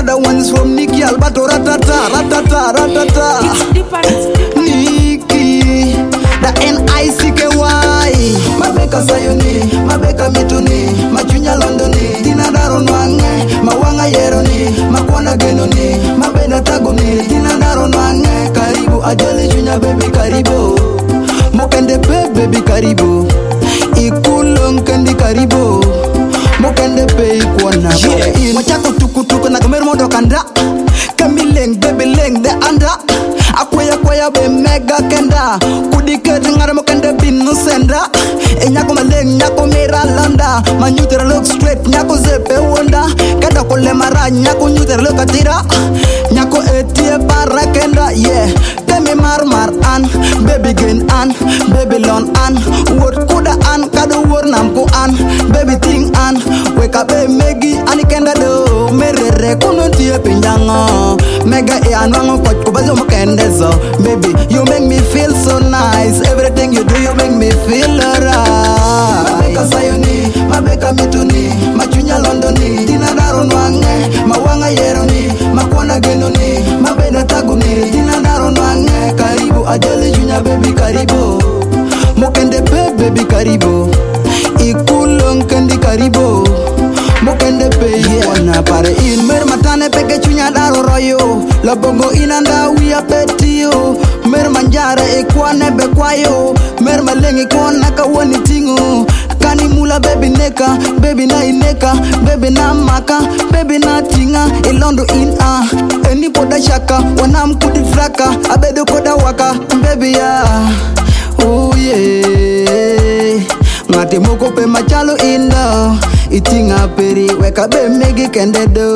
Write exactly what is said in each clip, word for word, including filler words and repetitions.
another one's from Nikki Alberto. Ratata, ratata, ratata. Nikki, the N I C K Y. Mabeka sayoni, mabeka mituni, machunya londoni, tina daro nwange, mawanga yeroni, makwana genoni, mabena tagoni, tina daro nwange. Karibu ajali chunya baby karibu, mokende pe baby karibu, ikulong kendi karibu, mokende pe ikwana baby. Machako tuku tuku na kameru modo kanda, kamileng baby leng de anda, akwaya kwaya be mega kenda, kudiket ngara mokende binu senda, e nyako maleng nyako mira landa, manyutera look straight nyako zepe wonda, kada kole mara nyako nyutera look atira, nyako etie para kenda yeah. Demi mar mar an, baby gen an, baby lon an, word kuda an, kado word namko an, baby ting an, wake up e megi ani kenda do, merere kuno tie pinjango, mega e anwango koch kubazo mokendezo, baby you make me feel so nice, everything you do you make me feel alright. Mabeka sayoni, mabeka mituni, machunya londoni, tina daro nwange, mawanga yeroni, makwana genoni, mabena taguni, tina daro nwange. Karibu ajali junya baby karibu, mokende pe baby karibu, ikulong kendi karibu, mokende pe ikwana pare in. Mer matane peke chunya daro royo, labongo inanda wia petio, mer manjare ikwane bekwayo, mer malengi kona kawani tingu, kani mula baby neka, baby na ineka, baby na maka, baby na tinga, ilondo in a, eni poda shaka, wanam kudi fraka, abedo koda waka, baby ya, oh yeah, ngati moko pe machalo indo, itinga peri, weka be megi kende do,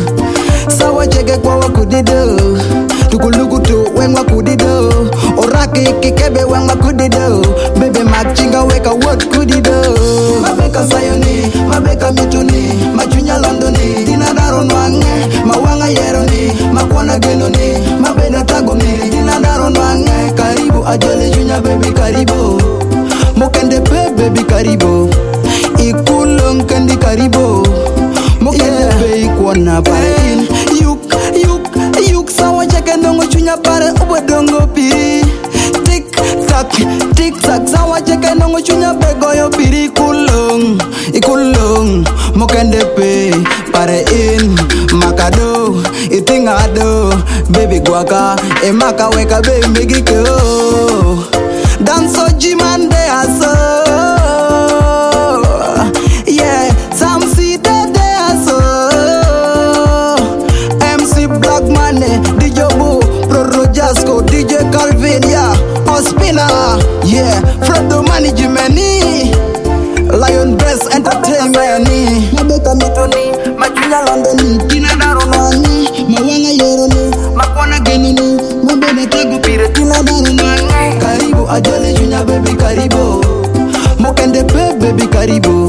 sawa cheke kwa wakudido, tukuluku tu wengwa kudido, oraki kikebe wengwa kudido, baby machinga weka what kudido. Mabeka sayoni, mabeka mituni, machunya londoni, tina daro nwange, mawanga yeroni, makwana genoni, mabena tagoni, tina daro nwange. Karibu ajali junya baby karibu, mokende pe baby karibu, ikulong kendi karibu, mokende pe ikwana pare in. Yuk, yuk, yuk sawa cheke nongo chunya pare ubodongo piri, tik tak, tik tak sawa cheke nongo chunya begoyo piri. Ikulong, ikulong, mokende pe pare in, makado, itingado, baby guaka, e maka weka be megiko, danso jimande aso, yeah, some see that they aso, M C Black Money, D J Boo, Pro Rojasco, D J Calvin, yeah, Ospina, yeah, from the management, Lion Breast Entertainment. Mabeka mituni, machunya londoni, tina daro nwangi, mawanga yeroni, makwana genini, mabene tagu pire, tina daro nwangi. Karibu ajali junya baby karibu, mokende pe baby karibu,